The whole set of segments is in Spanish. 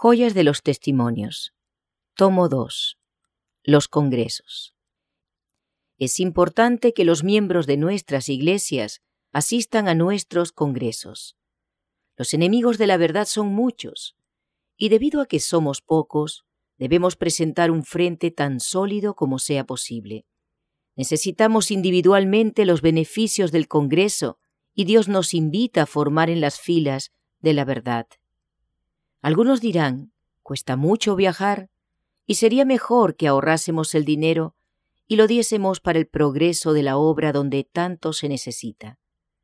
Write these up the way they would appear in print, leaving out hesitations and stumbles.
Joyas de los Testimonios. Tomo 2. Los congresos. Es importante que los miembros de nuestras iglesias asistan a nuestros congresos. Los enemigos de la verdad son muchos, y debido a que somos pocos, debemos presentar un frente tan sólido como sea posible. Necesitamos individualmente los beneficios del congreso, y Dios nos invita a formar en las filas de la verdad. Algunos dirán, cuesta mucho viajar, y sería mejor que ahorrásemos el dinero y lo diésemos para el progreso de la obra donde tanto se necesita.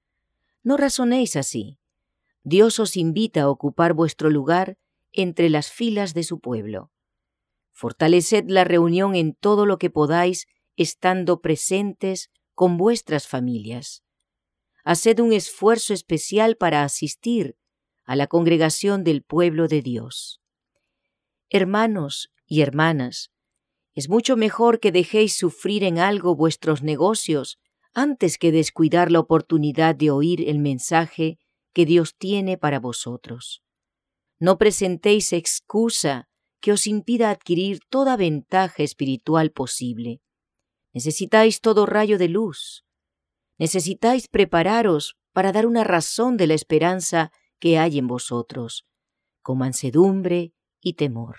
No razonéis así. Dios os invita a ocupar vuestro lugar entre las filas de su pueblo. Fortaleced la reunión en todo lo que podáis, estando presentes con vuestras familias. Haced un esfuerzo especial para asistir a la congregación del pueblo de Dios. Hermanos y hermanas, es mucho mejor que dejéis sufrir en algo vuestros negocios antes que descuidar la oportunidad de oír el mensaje que Dios tiene para vosotros. No presentéis excusa que os impida adquirir toda ventaja espiritual posible. Necesitáis todo rayo de luz. Necesitáis prepararos para dar una razón de la esperanza que hay en vosotros, con mansedumbre y temor.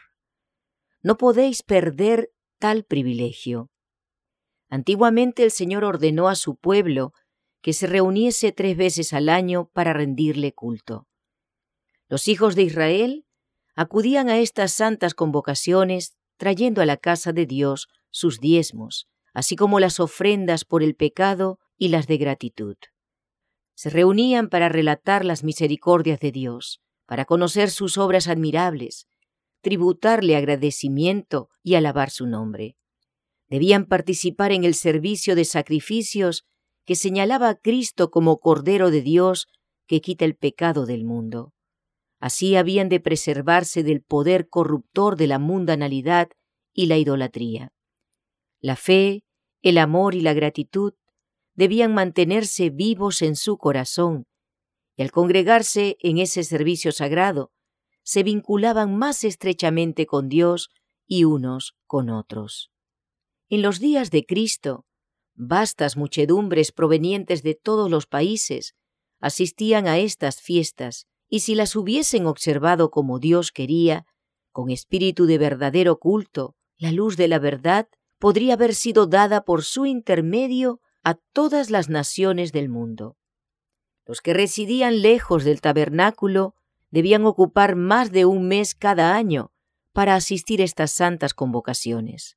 No podéis perder tal privilegio. Antiguamente el Señor ordenó a su pueblo que se reuniese 3 veces al año para rendirle culto. Los hijos de Israel acudían a estas santas convocaciones trayendo a la casa de Dios sus diezmos, así como las ofrendas por el pecado y las de gratitud. Se reunían para relatar las misericordias de Dios, para conocer sus obras admirables, tributarle agradecimiento y alabar su nombre. Debían participar en el servicio de sacrificios que señalaba a Cristo como Cordero de Dios que quita el pecado del mundo. Así habían de preservarse del poder corruptor de la mundanalidad y la idolatría. La fe, el amor y la gratitud debían mantenerse vivos en su corazón, y al congregarse en ese servicio sagrado, se vinculaban más estrechamente con Dios y unos con otros. En los días de Cristo, vastas muchedumbres provenientes de todos los países asistían a estas fiestas, y si las hubiesen observado como Dios quería, con espíritu de verdadero culto, la luz de la verdad podría haber sido dada por su intermedio a todas las naciones del mundo. Los que residían lejos del tabernáculo debían ocupar más de un mes cada año para asistir a estas santas convocaciones.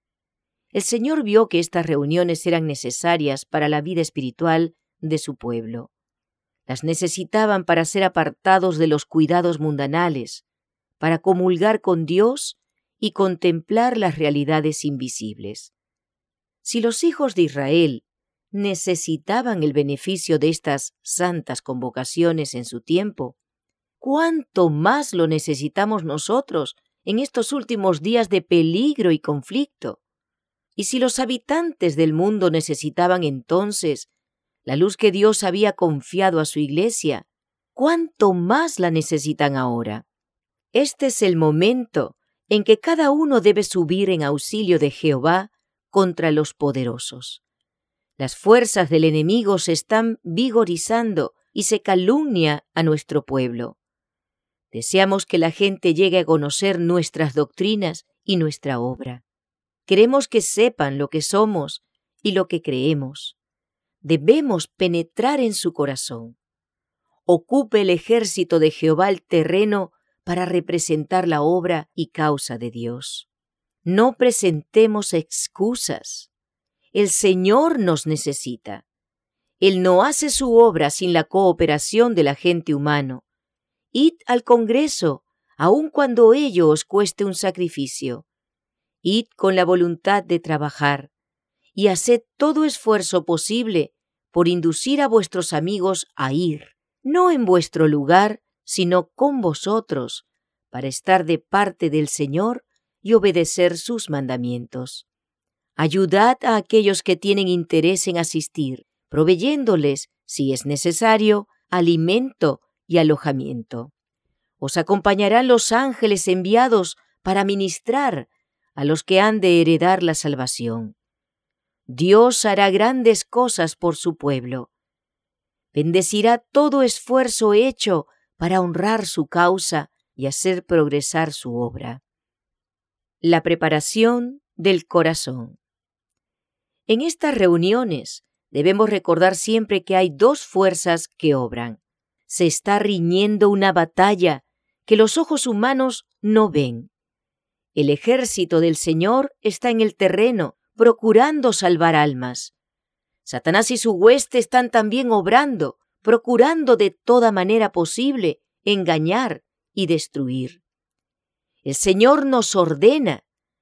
El Señor vio que estas reuniones eran necesarias para la vida espiritual de su pueblo. Las necesitaban para ser apartados de los cuidados mundanales, para comulgar con Dios y contemplar las realidades invisibles. Si los hijos de Israel necesitaban el beneficio de estas santas convocaciones en su tiempo, ¿cuánto más lo necesitamos nosotros en estos últimos días de peligro y conflicto? Y si los habitantes del mundo necesitaban entonces la luz que Dios había confiado a su iglesia, ¿cuánto más la necesitan ahora? Este es el momento en que cada uno debe subir en auxilio de Jehová contra los poderosos. Las fuerzas del enemigo se están vigorizando y se calumnia a nuestro pueblo. Deseamos que la gente llegue a conocer nuestras doctrinas y nuestra obra. Queremos que sepan lo que somos y lo que creemos. Debemos penetrar en su corazón. Ocupe el ejército de Jehová el terreno para representar la obra y causa de Dios. No presentemos excusas. El Señor nos necesita. Él no hace su obra sin la cooperación del agente humano. Id al Congreso, aun cuando ello os cueste un sacrificio. Id con la voluntad de trabajar, y haced todo esfuerzo posible por inducir a vuestros amigos a ir, no en vuestro lugar, sino con vosotros, para estar de parte del Señor y obedecer sus mandamientos. Ayudad a aquellos que tienen interés en asistir, proveyéndoles, si es necesario, alimento y alojamiento. Os acompañarán los ángeles enviados para ministrar a los que han de heredar la salvación. Dios hará grandes cosas por su pueblo. Bendecirá todo esfuerzo hecho para honrar su causa y hacer progresar su obra. La preparación del corazón. En estas reuniones debemos recordar siempre que hay dos fuerzas que obran. Se está riñendo una batalla que los ojos humanos no ven. El ejército del Señor está en el terreno, procurando salvar almas. Satanás y su hueste están también obrando, procurando de toda manera posible engañar y destruir. El Señor nos ordena: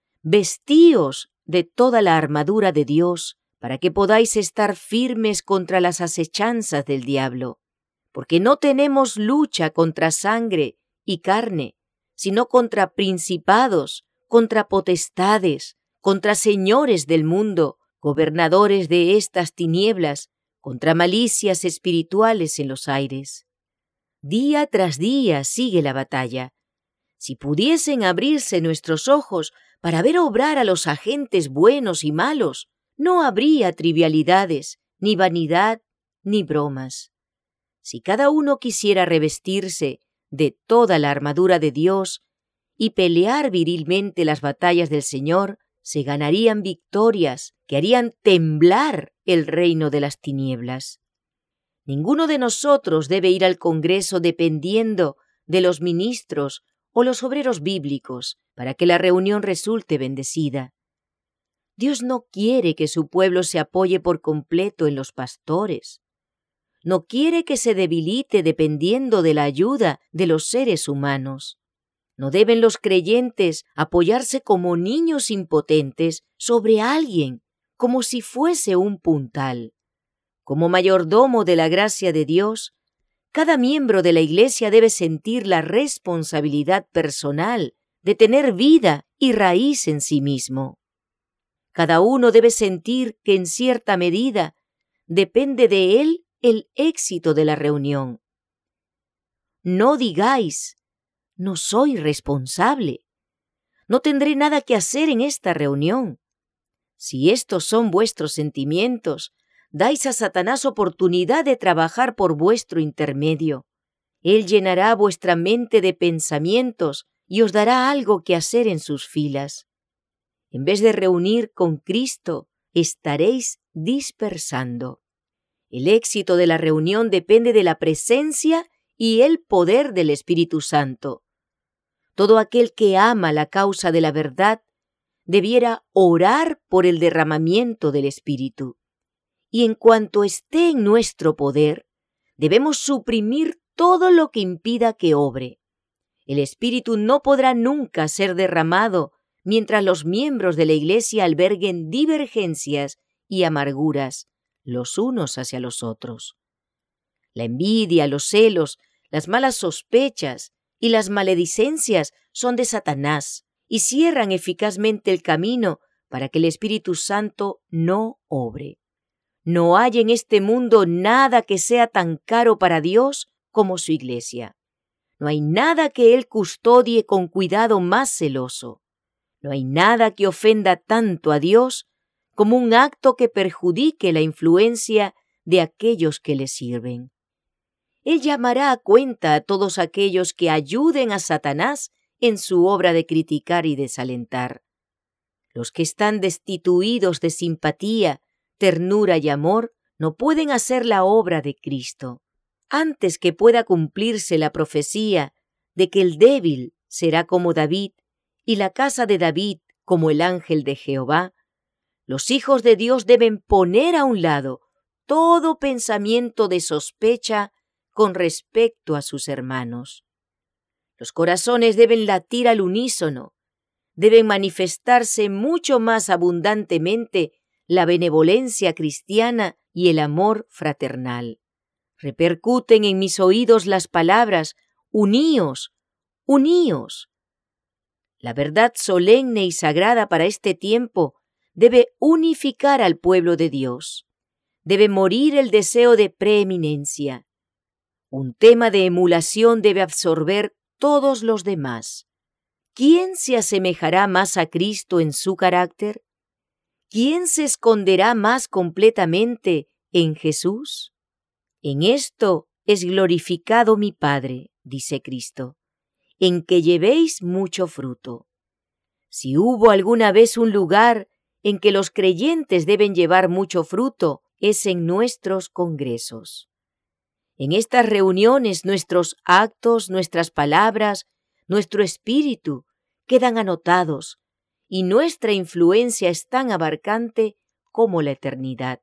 vestíos de toda la armadura de Dios para que podáis estar firmes contra las acechanzas del diablo, porque no tenemos lucha contra sangre y carne, sino contra principados, contra potestades, contra señores del mundo, gobernadores de estas tinieblas, contra malicias espirituales en los aires. Día tras día sigue la batalla. Si pudiesen abrirse nuestros ojos para ver obrar a los agentes buenos y malos, no habría trivialidades, ni vanidad, ni bromas. Si cada uno quisiera revestirse de toda la armadura de Dios y pelear virilmente las batallas del Señor, se ganarían victorias que harían temblar el reino de las tinieblas. Ninguno de nosotros debe ir al Congreso dependiendo de los ministros o los obreros bíblicos para que la reunión resulte bendecida. Dios no quiere que su pueblo se apoye por completo en los pastores. No quiere que se debilite dependiendo de la ayuda de los seres humanos. No deben los creyentes apoyarse como niños impotentes sobre alguien, como si fuese un puntal. Como mayordomo de la gracia de Dios, cada miembro de la Iglesia debe sentir la responsabilidad personal de tener vida y raíz en sí mismo. Cada uno debe sentir que en cierta medida depende de él el éxito de la reunión. No digáis: no soy responsable, no tendré nada que hacer en esta reunión. Si estos son vuestros sentimientos, dais a Satanás oportunidad de trabajar por vuestro intermedio. Él llenará vuestra mente de pensamientos y os dará algo que hacer en sus filas. En vez de reunir con Cristo, estaréis dispersando. El éxito de la reunión depende de la presencia y el poder del Espíritu Santo. Todo aquel que ama la causa de la verdad debiera orar por el derramamiento del Espíritu. Y en cuanto esté en nuestro poder, debemos suprimir todo lo que impida que obre. El Espíritu no podrá nunca ser derramado mientras los miembros de la Iglesia alberguen divergencias y amarguras los unos hacia los otros. La envidia, los celos, las malas sospechas y las maledicencias son de Satanás y cierran eficazmente el camino para que el Espíritu Santo no obre. No hay en este mundo nada que sea tan caro para Dios como su Iglesia. No hay nada que Él custodie con cuidado más celoso. No hay nada que ofenda tanto a Dios como un acto que perjudique la influencia de aquellos que le sirven. Él llamará a cuenta a todos aquellos que ayuden a Satanás en su obra de criticar y desalentar. Los que están destituidos de simpatía, ternura y amor no pueden hacer la obra de Cristo. Antes que pueda cumplirse la profecía de que el débil será como David y la casa de David como el ángel de Jehová, los hijos de Dios deben poner a un lado todo pensamiento de sospecha con respecto a sus hermanos. Los corazones deben latir al unísono, deben manifestarse mucho más abundantemente la benevolencia cristiana y el amor fraternal. Repercuten en mis oídos las palabras: uníos, uníos. La verdad solemne y sagrada para este tiempo debe unificar al pueblo de Dios. Debe morir el deseo de preeminencia. Un tema de emulación debe absorber todos los demás. ¿Quién se asemejará más a Cristo en su carácter? ¿Quién se esconderá más completamente en Jesús? En esto es glorificado mi Padre, dice Cristo, en que llevéis mucho fruto. Si hubo alguna vez un lugar en que los creyentes deben llevar mucho fruto, es en nuestros congresos. En estas reuniones nuestros actos, nuestras palabras, nuestro espíritu quedan anotados y nuestra influencia es tan abarcante como la eternidad.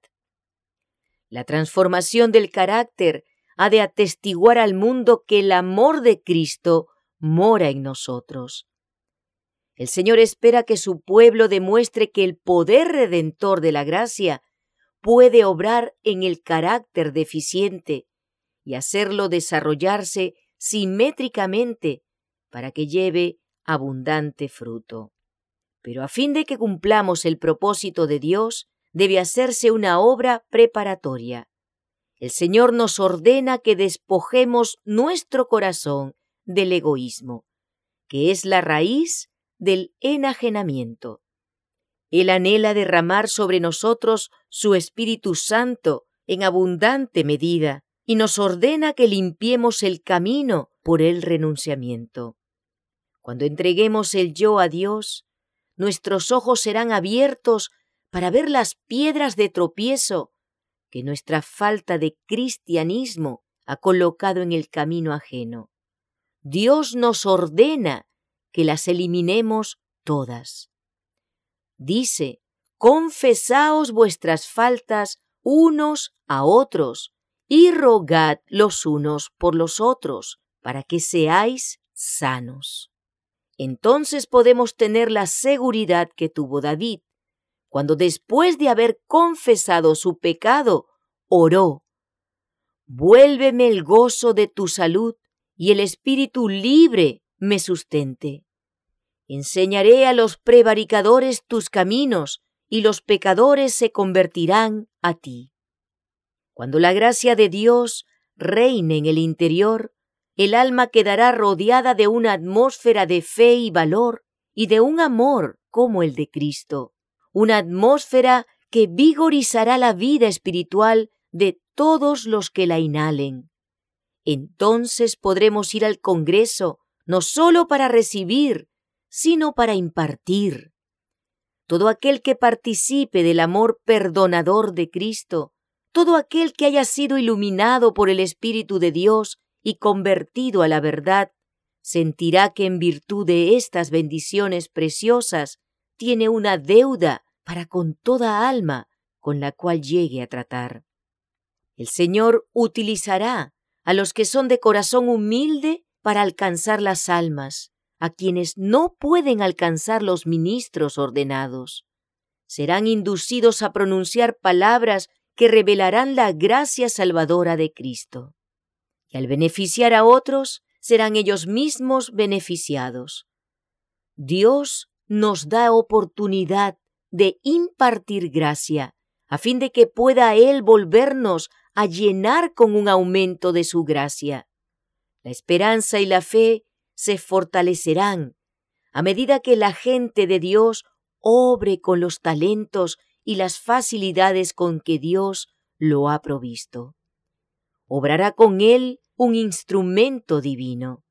La transformación del carácter ha de atestiguar al mundo que el amor de Cristo mora en nosotros. El Señor espera que su pueblo demuestre que el poder redentor de la gracia puede obrar en el carácter deficiente y hacerlo desarrollarse simétricamente para que lleve abundante fruto. Pero a fin de que cumplamos el propósito de Dios, debe hacerse una obra preparatoria. El Señor nos ordena que despojemos nuestro corazón del egoísmo, que es la raíz del enajenamiento. Él anhela derramar sobre nosotros su Espíritu Santo en abundante medida y nos ordena que limpiemos el camino por el renunciamiento. Cuando entreguemos el yo a Dios, nuestros ojos serán abiertos para ver las piedras de tropiezo que nuestra falta de cristianismo ha colocado en el camino ajeno. Dios nos ordena que las eliminemos todas. Dice: confesaos vuestras faltas unos a otros y rogad los unos por los otros, para que seáis sanos. Entonces podemos tener la seguridad que tuvo David, cuando después de haber confesado su pecado, oró: vuélveme el gozo de tu salud y el espíritu libre me sustente. Enseñaré a los prevaricadores tus caminos y los pecadores se convertirán a ti. Cuando la gracia de Dios reine en el interior, el alma quedará rodeada de una atmósfera de fe y valor y de un amor como el de Cristo, una atmósfera que vigorizará la vida espiritual de todos los que la inhalen. Entonces podremos ir al Congreso no solo para recibir, sino para impartir. Todo aquel que participe del amor perdonador de Cristo, todo aquel que haya sido iluminado por el Espíritu de Dios y convertido a la verdad, sentirá que en virtud de estas bendiciones preciosas tiene una deuda para con toda alma con la cual llegue a tratar. El Señor utilizará a los que son de corazón humilde para alcanzar las almas, a quienes no pueden alcanzar los ministros ordenados. Serán inducidos a pronunciar palabras que revelarán la gracia salvadora de Cristo. Y al beneficiar a otros, serán ellos mismos beneficiados. Dios nos da oportunidad de impartir gracia, a fin de que pueda Él volvernos a llenar con un aumento de su gracia. La esperanza y la fe se fortalecerán a medida que la gente de Dios obre con los talentos y las facilidades con que Dios lo ha provisto. Obrará con él un instrumento divino.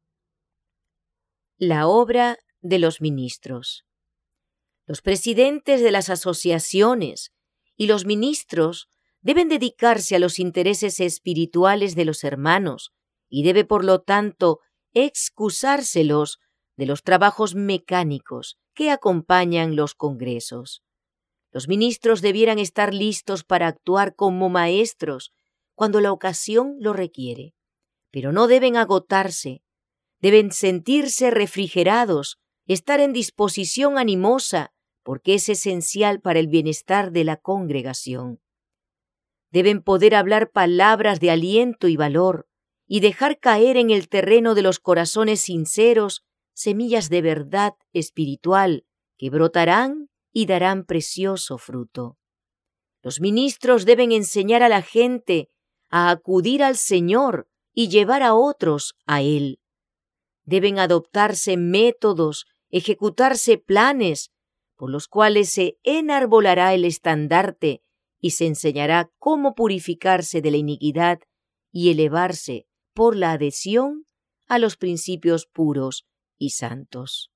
La obra de los ministros. Los presidentes de las asociaciones y los ministros deben dedicarse a los intereses espirituales de los hermanos y debe, por lo tanto, excusárselos de los trabajos mecánicos que acompañan los congresos. Los ministros debieran estar listos para actuar como maestros cuando la ocasión lo requiere, pero no deben agotarse, deben sentirse refrigerados, estar en disposición animosa, porque es esencial para el bienestar de la congregación. Deben poder hablar palabras de aliento y valor y dejar caer en el terreno de los corazones sinceros semillas de verdad espiritual que brotarán y darán precioso fruto. Los ministros deben enseñar a la gente a acudir al Señor y llevar a otros a Él. Deben adoptarse métodos, ejecutarse planes, por los cuales se enarbolará el estandarte y se enseñará cómo purificarse de la iniquidad y elevarse por la adhesión a los principios puros y santos.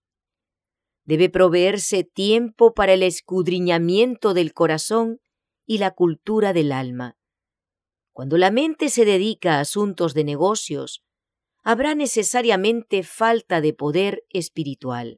Debe proveerse tiempo para el escudriñamiento del corazón y la cultura del alma. Cuando la mente se dedica a asuntos de negocios, habrá necesariamente falta de poder espiritual.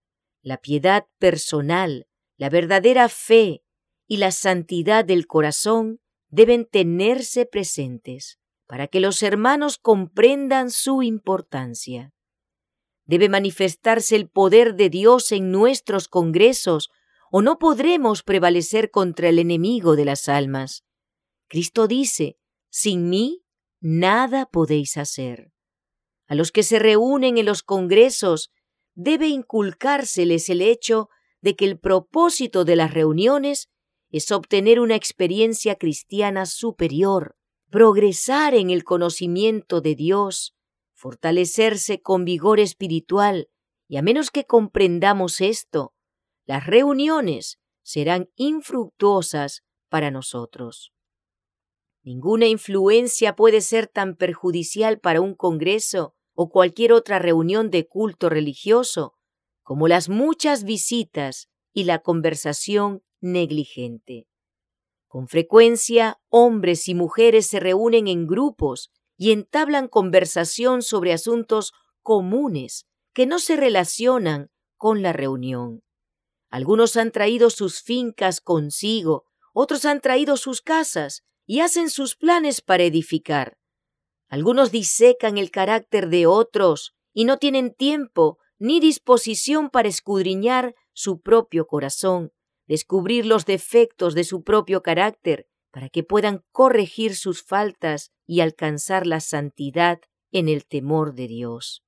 La piedad personal, la verdadera fe y la santidad del corazón deben tenerse presentes para que los hermanos comprendan su importancia. Debe manifestarse el poder de Dios en nuestros congresos, o no podremos prevalecer contra el enemigo de las almas. Cristo dice: sin mí nada podéis hacer. A los que se reúnen en los congresos debe inculcárseles el hecho de que el propósito de las reuniones es obtener una experiencia cristiana superior, progresar en el conocimiento de Dios, fortalecerse con vigor espiritual, y a menos que comprendamos esto, las reuniones serán infructuosas para nosotros. Ninguna influencia puede ser tan perjudicial para un congreso o cualquier otra reunión de culto religioso como las muchas visitas y la conversación negligente. Con frecuencia, hombres y mujeres se reúnen en grupos y entablan conversación sobre asuntos comunes que no se relacionan con la reunión. Algunos han traído sus fincas consigo, otros han traído sus casas y hacen sus planes para edificar. Algunos disecan el carácter de otros y no tienen tiempo ni disposición para escudriñar su propio corazón, descubrir los defectos de su propio carácter, para que puedan corregir sus faltas y alcanzar la santidad en el temor de Dios.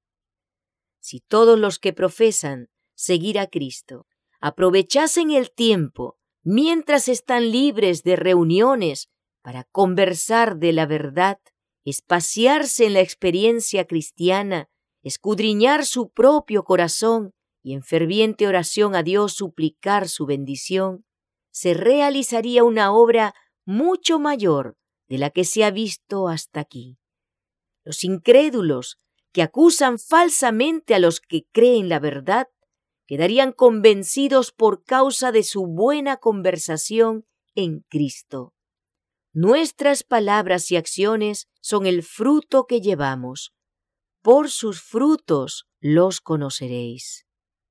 Si todos los que profesan seguir a Cristo aprovechasen el tiempo mientras están libres de reuniones para conversar de la verdad, espaciarse en la experiencia cristiana, escudriñar su propio corazón y en ferviente oración a Dios suplicar su bendición, se realizaría una obra mucho mayor de la que se ha visto hasta aquí. Los incrédulos que acusan falsamente a los que creen la verdad quedarían convencidos por causa de su buena conversación en Cristo. Nuestras palabras y acciones son el fruto que llevamos. Por sus frutos los conoceréis.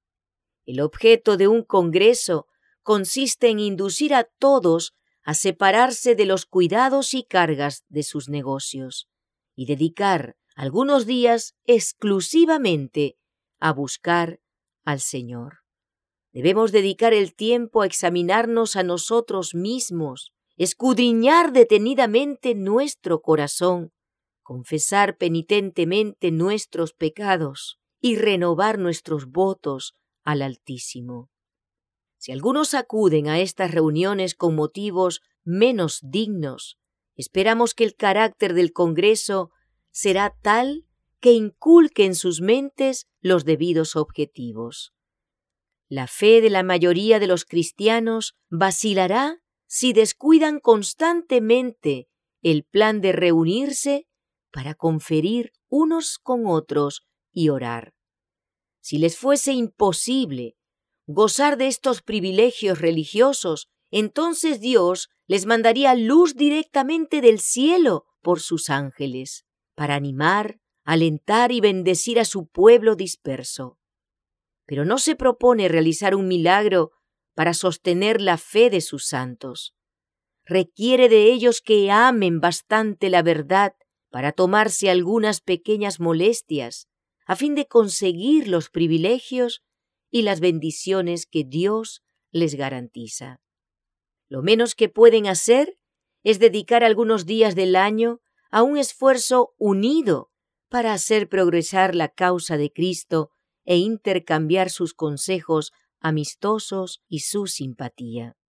El objeto de un congreso consiste en inducir a todos a separarse de los cuidados y cargas de sus negocios y dedicar algunos días exclusivamente a buscar al Señor. Debemos dedicar el tiempo a examinarnos a nosotros mismos, escudriñar detenidamente nuestro corazón, confesar penitentemente nuestros pecados y renovar nuestros votos al Altísimo. Si algunos acuden a estas reuniones con motivos menos dignos, esperamos que el carácter del Congreso será tal que inculque en sus mentes los debidos objetivos. La fe de la mayoría de los cristianos vacilará si descuidan constantemente el plan de reunirse para conferir unos con otros y orar. Si les fuese imposible gozar de estos privilegios religiosos, entonces Dios les mandaría luz directamente del cielo por sus ángeles, para animar, alentar y bendecir a su pueblo disperso. Pero no se propone realizar un milagro para sostener la fe de sus santos. Requiere de ellos que amen bastante la verdad para tomarse algunas pequeñas molestias, a fin de conseguir los privilegios y las bendiciones que Dios les garantiza. Lo menos que pueden hacer es dedicar algunos días del año a un esfuerzo unido para hacer progresar la causa de Cristo e intercambiar sus consejos amistosos y su simpatía.